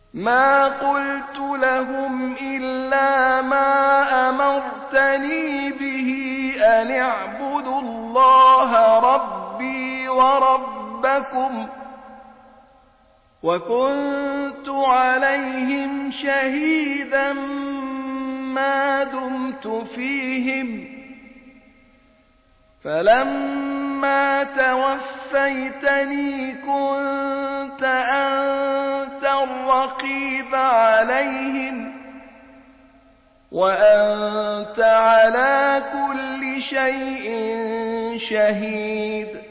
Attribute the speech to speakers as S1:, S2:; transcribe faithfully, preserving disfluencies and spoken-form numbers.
S1: ما قلت لهم إلا ما أمرتني به أن اعبدوا الله ربي وربكم وكنت عليهم شهيدا ما دمت فيهم فلما توفيتني كنت أنت الرقيب عليهم وأنت على كل شيء شهيد